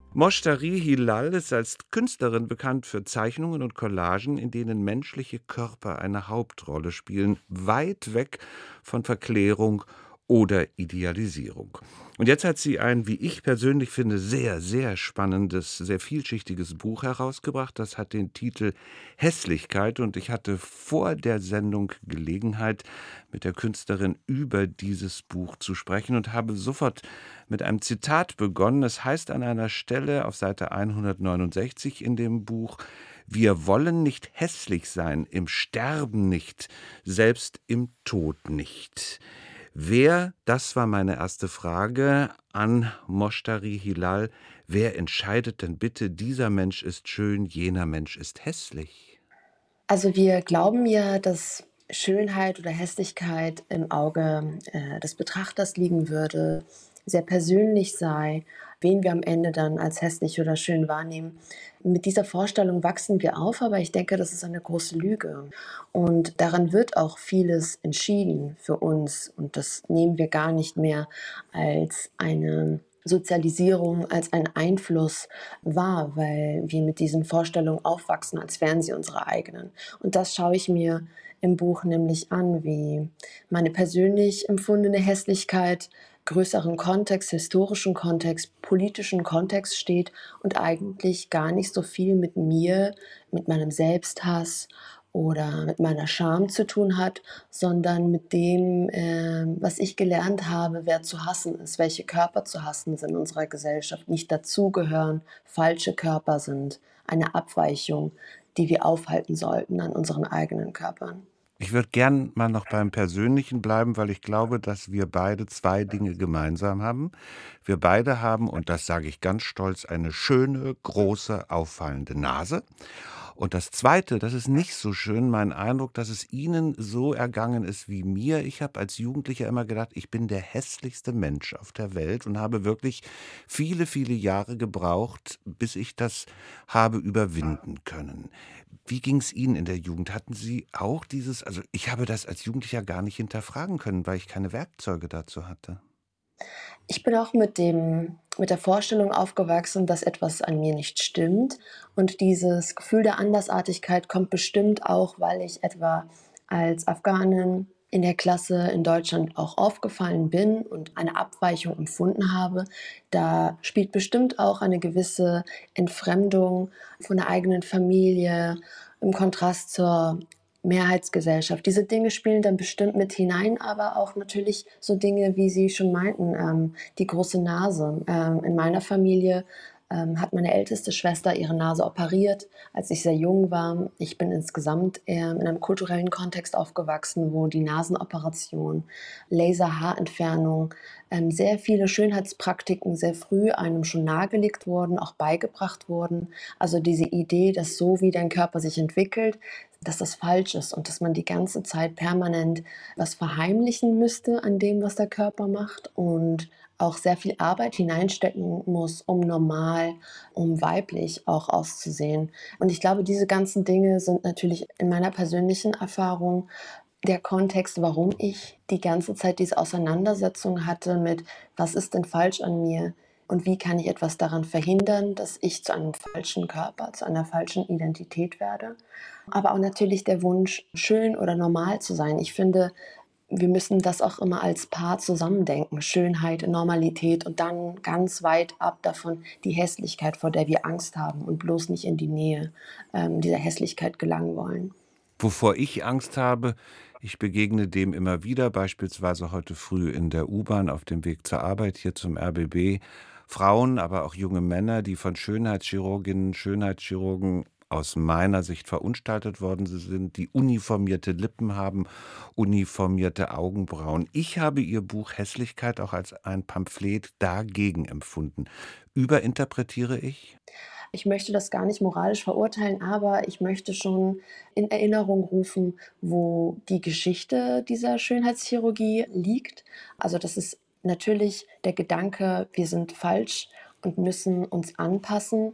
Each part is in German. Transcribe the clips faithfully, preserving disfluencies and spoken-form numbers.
Moshtari Hilal ist als Künstlerin bekannt für Zeichnungen und Collagen, in denen menschliche Körper eine Hauptrolle spielen, weit weg von Verklärung oder Idealisierung. Und jetzt hat sie ein, wie ich persönlich finde, sehr, sehr spannendes, sehr vielschichtiges Buch herausgebracht. Das hat den Titel Hässlichkeit und ich hatte vor der Sendung Gelegenheit, mit der Künstlerin über dieses Buch zu sprechen und habe sofort mit einem Zitat begonnen. Es heißt an einer Stelle auf Seite hundertneunundsechzig in dem Buch: Wir wollen nicht hässlich sein, im Sterben nicht, selbst im Tod nicht. Wer, das war meine erste Frage an Moshtari Hilal, wer entscheidet denn bitte, dieser Mensch ist schön, jener Mensch ist hässlich? Also wir glauben ja, dass Schönheit oder Hässlichkeit im Auge äh, des Betrachters liegen würde, sehr persönlich sei, wen wir am Ende dann als hässlich oder schön wahrnehmen. Mit dieser Vorstellung wachsen wir auf, aber ich denke, das ist eine große Lüge. Und daran wird auch vieles entschieden für uns. Und das nehmen wir gar nicht mehr als eine Sozialisierung, als einen Einfluss wahr, weil wir mit diesen Vorstellungen aufwachsen, als wären sie unsere eigenen. Und das schaue ich mir im Buch nämlich an, wie meine persönlich empfundene Hässlichkeit größeren Kontext, historischen Kontext, politischen Kontext steht und eigentlich gar nicht so viel mit mir, mit meinem Selbsthass oder mit meiner Scham zu tun hat, sondern mit dem, äh, was ich gelernt habe, wer zu hassen ist, welche Körper zu hassen sind in unserer Gesellschaft, nicht dazugehören, falsche Körper sind, eine Abweichung, die wir aufhalten sollten an unseren eigenen Körpern. Ich würde gern mal noch beim Persönlichen bleiben, weil ich glaube, dass wir beide zwei Dinge gemeinsam haben. Wir beide haben, und das sage ich ganz stolz, eine schöne, große, auffallende Nase. Und das Zweite, das ist nicht so schön, mein Eindruck, dass es Ihnen so ergangen ist wie mir. Ich habe als Jugendlicher immer gedacht, ich bin der hässlichste Mensch auf der Welt und habe wirklich viele, viele Jahre gebraucht, bis ich das habe überwinden können. Wie ging es Ihnen in der Jugend? Hatten Sie auch dieses, also ich habe das als Jugendlicher gar nicht hinterfragen können, weil ich keine Werkzeuge dazu hatte. Ich bin auch mit dem mit der Vorstellung aufgewachsen, dass etwas an mir nicht stimmt. Und dieses Gefühl der Andersartigkeit kommt bestimmt auch, weil ich etwa als Afghanin in der Klasse in Deutschland auch aufgefallen bin und eine Abweichung empfunden habe. Da spielt bestimmt auch eine gewisse Entfremdung von der eigenen Familie im Kontrast zur Mehrheitsgesellschaft. Diese Dinge spielen dann bestimmt mit hinein, aber auch natürlich so Dinge, wie Sie schon meinten, ähm, die große Nase. Ähm, in meiner Familie ähm, hat meine älteste Schwester ihre Nase operiert, als ich sehr jung war. Ich bin insgesamt eher in einem kulturellen Kontext aufgewachsen, wo die Nasenoperation, Laserhaarentfernung, ähm, sehr viele Schönheitspraktiken sehr früh einem schon nahegelegt wurden, auch beigebracht wurden. Also diese Idee, dass so wie dein Körper sich entwickelt, dass das falsch ist und dass man die ganze Zeit permanent was verheimlichen müsste an dem, was der Körper macht und auch sehr viel Arbeit hineinstecken muss, um normal, um weiblich auch auszusehen. Und ich glaube, diese ganzen Dinge sind natürlich in meiner persönlichen Erfahrung der Kontext, warum ich die ganze Zeit diese Auseinandersetzung hatte mit: „Was ist denn falsch an mir und wie kann ich etwas daran verhindern, dass ich zu einem falschen Körper, zu einer falschen Identität werde?“ Aber auch natürlich der Wunsch, schön oder normal zu sein. Ich finde, wir müssen das auch immer als Paar zusammendenken. Schönheit, Normalität und dann ganz weit ab davon die Hässlichkeit, vor der wir Angst haben und bloß nicht in die Nähe, ähm, dieser Hässlichkeit gelangen wollen. Wovor ich Angst habe, ich begegne dem immer wieder, beispielsweise heute früh in der U-Bahn auf dem Weg zur Arbeit hier zum R B B. Frauen, aber auch junge Männer, die von Schönheitschirurginnen, Schönheitschirurgen aus meiner Sicht verunstaltet worden sind, die uniformierte Lippen haben, uniformierte Augenbrauen. Ich habe ihr Buch Hässlichkeit auch als ein Pamphlet dagegen empfunden. Überinterpretiere ich? Ich möchte das gar nicht moralisch verurteilen, aber ich möchte schon in Erinnerung rufen, wo die Geschichte dieser Schönheitschirurgie liegt. Also, das ist natürlich der Gedanke, wir sind falsch und müssen uns anpassen,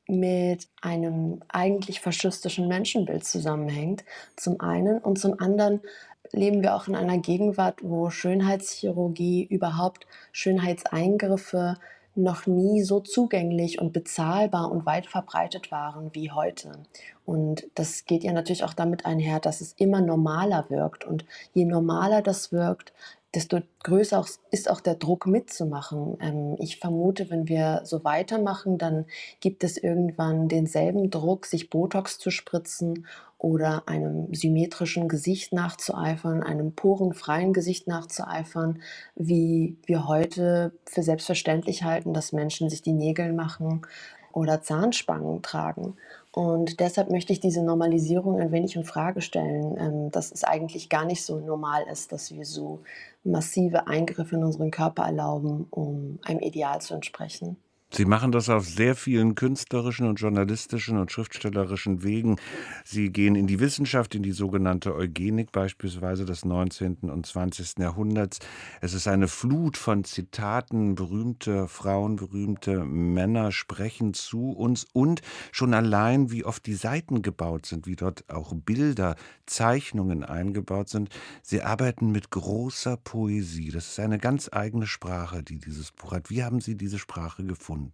mit einem eigentlich faschistischen Menschenbild zusammenhängt, zum einen. Und zum anderen leben wir auch in einer Gegenwart, wo Schönheitschirurgie, überhaupt Schönheitseingriffe noch nie so zugänglich und bezahlbar und weit verbreitet waren wie heute. Und das geht ja natürlich auch damit einher, dass es immer normaler wirkt. Und je normaler das wirkt, desto größer auch ist auch der Druck mitzumachen. Ähm, ich vermute, wenn wir so weitermachen, dann gibt es irgendwann denselben Druck, sich Botox zu spritzen oder einem symmetrischen Gesicht nachzueifern, einem porenfreien Gesicht nachzueifern, wie wir heute für selbstverständlich halten, dass Menschen sich die Nägel machen oder Zahnspangen tragen. Und deshalb möchte ich diese Normalisierung ein wenig in Frage stellen, ähm, dass es eigentlich gar nicht so normal ist, dass wir so massive Eingriffe in unseren Körper erlauben, um einem Ideal zu entsprechen. Sie machen das auf sehr vielen künstlerischen und journalistischen und schriftstellerischen Wegen. Sie gehen in die Wissenschaft, in die sogenannte Eugenik beispielsweise des neunzehnten und zwanzigsten Jahrhunderts. Es ist eine Flut von Zitaten, berühmte Frauen, berühmte Männer sprechen zu uns und schon allein, wie oft die Seiten gebaut sind, wie dort auch Bilder, Zeichnungen eingebaut sind. Sie arbeiten mit großer Poesie. Das ist eine ganz eigene Sprache, die dieses Buch hat. Wie haben Sie diese Sprache gefunden?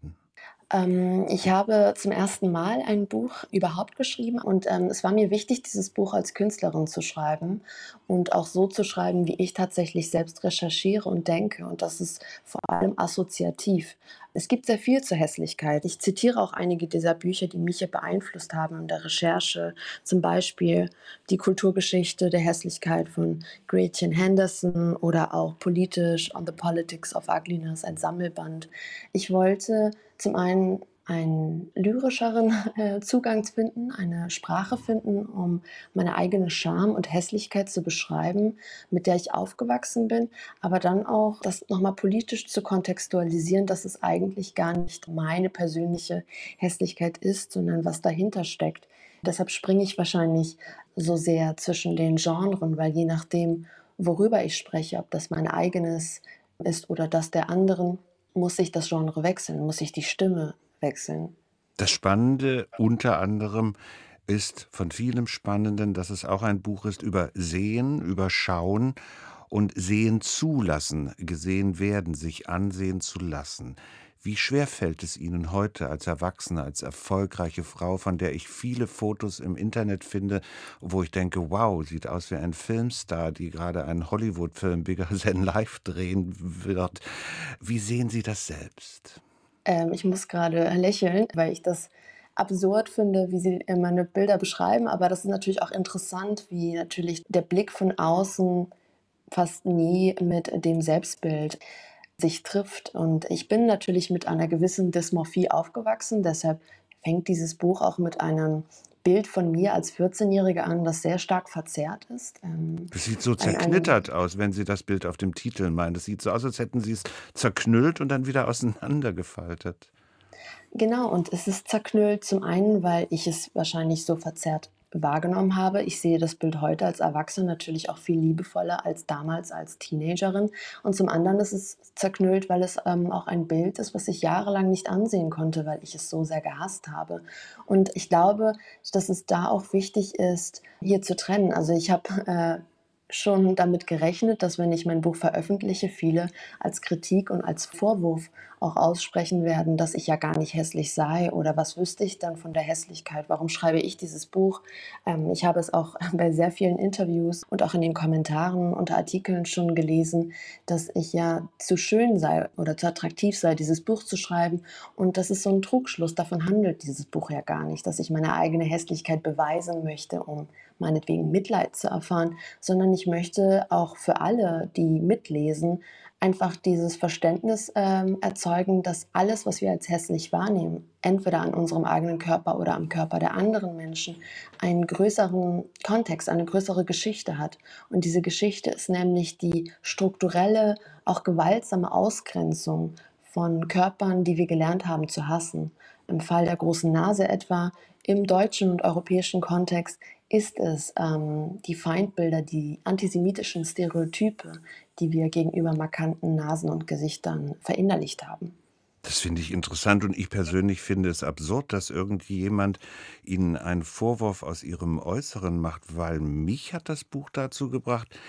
Ähm, ich habe zum ersten Mal ein Buch überhaupt geschrieben und, ähm, es war mir wichtig, dieses Buch als Künstlerin zu schreiben und auch so zu schreiben, wie ich tatsächlich selbst recherchiere und denke, und das ist vor allem assoziativ. Es gibt sehr viel zur Hässlichkeit. Ich zitiere auch einige dieser Bücher, die mich ja beeinflusst haben in der Recherche, zum Beispiel die Kulturgeschichte der Hässlichkeit von Gretchen Henderson oder auch Politisch On the Politics of Ugliness, ein Sammelband. Ich wollte zum einen einen lyrischeren äh, Zugang finden, eine Sprache finden, um meine eigene Scham und Hässlichkeit zu beschreiben, mit der ich aufgewachsen bin, aber dann auch das noch mal politisch zu kontextualisieren, dass es eigentlich gar nicht meine persönliche Hässlichkeit ist, sondern was dahinter steckt. Deshalb springe ich wahrscheinlich so sehr zwischen den Genren, weil je nachdem, worüber ich spreche, ob das mein eigenes ist oder das der anderen, muss sich das Genre wechseln, muss sich die Stimme wechseln. Das Spannende unter anderem ist von vielem Spannenden, dass es auch ein Buch ist über Sehen, über Schauen und Sehen zulassen, gesehen werden, sich ansehen zu lassen. Wie schwer fällt es Ihnen heute als Erwachsene, als erfolgreiche Frau, von der ich viele Fotos im Internet finde, wo ich denke: „Wow, sieht aus wie ein Filmstar, die gerade einen Hollywood-Film Bigger Than Life drehen wird." Wie sehen Sie das selbst? Ähm, ich muss gerade lächeln, weil ich das absurd finde, wie Sie, äh, meine Bilder beschreiben, aber das ist natürlich auch interessant, wie natürlich der Blick von außen fast nie mit dem Selbstbild sich trifft. Und ich bin natürlich mit einer gewissen Dysmorphie aufgewachsen, deshalb fängt dieses Buch auch mit einem Bild von mir als vierzehnjährige an, das sehr stark verzerrt ist. Ähm, Das sieht so ein ein zerknittert aus, wenn Sie das Bild auf dem Titel meinen. Das sieht so aus, als hätten Sie es zerknüllt und dann wieder auseinandergefaltet. Genau, und es ist zerknüllt zum einen, weil ich es wahrscheinlich so verzerrt wahrgenommen habe. Ich sehe das Bild heute als Erwachsene natürlich auch viel liebevoller als damals als Teenagerin. Und zum anderen ist es zerknüllt, weil es ähm, auch ein Bild ist, was ich jahrelang nicht ansehen konnte, weil ich es so sehr gehasst habe. Und ich glaube, dass es da auch wichtig ist, hier zu trennen. Also ich habe äh, schon damit gerechnet, dass, wenn ich mein Buch veröffentliche, viele als Kritik und als Vorwurf auch aussprechen werden, dass ich ja gar nicht hässlich sei, oder was wüsste ich dann von der Hässlichkeit? Warum schreibe ich dieses Buch? Ähm, ich habe es auch bei sehr vielen Interviews und auch in den Kommentaren unter Artikeln schon gelesen, dass ich ja zu schön sei oder zu attraktiv sei, dieses Buch zu schreiben. Und das ist so ein Trugschluss. Davon handelt dieses Buch ja gar nicht, dass ich meine eigene Hässlichkeit beweisen möchte, um meinetwegen Mitleid zu erfahren, sondern ich möchte auch für alle, die mitlesen, einfach dieses Verständnis ähm, erzeugen, dass alles, was wir als hässlich wahrnehmen, entweder an unserem eigenen Körper oder am Körper der anderen Menschen, einen größeren Kontext, eine größere Geschichte hat. Und diese Geschichte ist nämlich die strukturelle, auch gewaltsame Ausgrenzung von Körpern, die wir gelernt haben zu hassen. Im Fall der großen Nase etwa, im deutschen und europäischen Kontext, ist es ähm, die Feindbilder, die antisemitischen Stereotype, die wir gegenüber markanten Nasen und Gesichtern verinnerlicht haben. Das finde ich interessant und ich persönlich finde es absurd, dass irgendjemand Ihnen einen Vorwurf aus Ihrem Äußeren macht, weil mich hat das Buch dazu gebracht,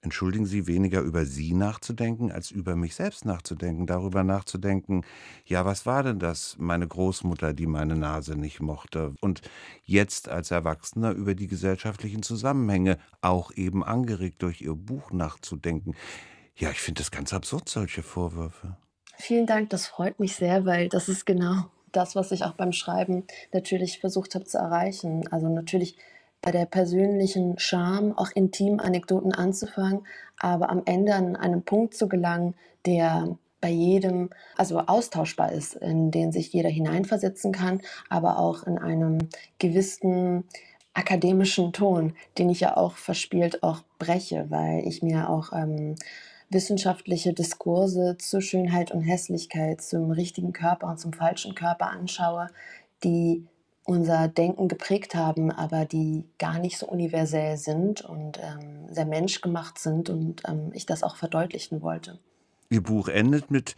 entschuldigen Sie, weniger über Sie nachzudenken, als über mich selbst nachzudenken, darüber nachzudenken, ja, was war denn das, meine Großmutter, die meine Nase nicht mochte? Und jetzt als Erwachsener über die gesellschaftlichen Zusammenhänge, auch eben angeregt durch Ihr Buch nachzudenken. Ja, ich finde das ganz absurd, solche Vorwürfe. Vielen Dank, das freut mich sehr, weil das ist genau das, was ich auch beim Schreiben natürlich versucht habe zu erreichen. Also natürlich bei der persönlichen Scham auch intim Anekdoten anzufangen, aber am Ende an einen Punkt zu gelangen, der bei jedem also austauschbar ist, in den sich jeder hineinversetzen kann, aber auch in einem gewissen akademischen Ton, den ich ja auch verspielt auch breche, weil ich mir auch ähm, wissenschaftliche Diskurse zu Schönheit und Hässlichkeit, zum richtigen Körper und zum falschen Körper anschaue, die unser Denken geprägt haben, aber die gar nicht so universell sind und ähm, sehr menschgemacht sind und ähm, ich das auch verdeutlichen wollte. Ihr Buch endet mit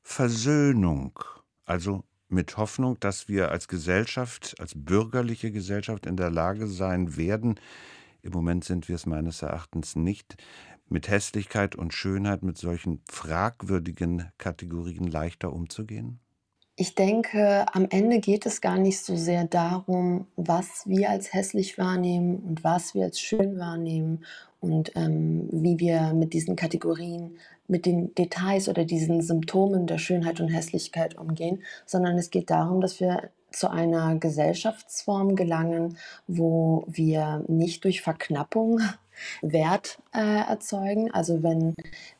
Versöhnung, also mit Hoffnung, dass wir als Gesellschaft, als bürgerliche Gesellschaft in der Lage sein werden, im Moment sind wir es meines Erachtens nicht, mit Hässlichkeit und Schönheit, mit solchen fragwürdigen Kategorien leichter umzugehen? Ich denke, am Ende geht es gar nicht so sehr darum, was wir als hässlich wahrnehmen und was wir als schön wahrnehmen und ähm, wie wir mit diesen Kategorien, mit den Details oder diesen Symptomen der Schönheit und Hässlichkeit umgehen, sondern es geht darum, dass wir zu einer Gesellschaftsform gelangen, wo wir nicht durch Verknappung Wert äh, erzeugen. Also wenn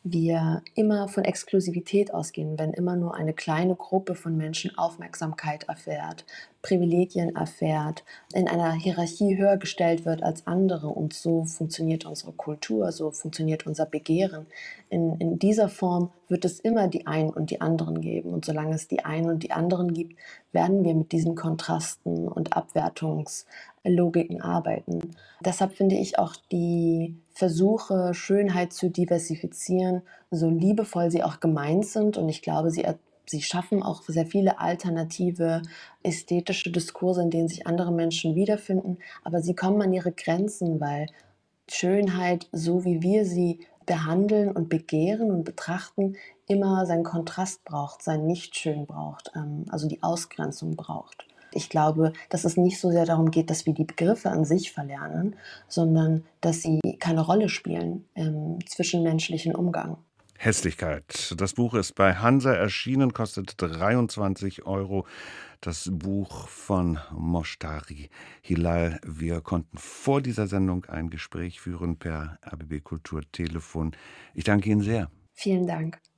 wir immer von Exklusivität ausgehen, wenn immer nur eine kleine Gruppe von Menschen Aufmerksamkeit erfährt, Privilegien erfährt, in einer Hierarchie höher gestellt wird als andere und so funktioniert unsere Kultur, so funktioniert unser Begehren. In, in dieser Form wird es immer die einen und die anderen geben und solange es die einen und die anderen gibt, werden wir mit diesen Kontrasten und Abwertungslogiken arbeiten. Deshalb finde ich auch die Versuche, Schönheit zu diversifizieren, so liebevoll sie auch gemeint sind. Und ich glaube, sie, sie schaffen auch sehr viele alternative ästhetische Diskurse, in denen sich andere Menschen wiederfinden. Aber sie kommen an ihre Grenzen, weil Schönheit, so wie wir sie behandeln und begehren und betrachten, immer seinen Kontrast braucht, sein Nicht-Schön braucht, ähm, also die Ausgrenzung braucht. Ich glaube, dass es nicht so sehr darum geht, dass wir die Begriffe an sich verlernen, sondern dass sie keine Rolle spielen im zwischenmenschlichen Umgang. Hässlichkeit. Das Buch ist bei Hansa erschienen, kostet dreiundzwanzig Euro. Das Buch von Moshtari Hilal. Wir konnten vor dieser Sendung ein Gespräch führen per R B B Kultur Telefon. Ich danke Ihnen sehr. Vielen Dank.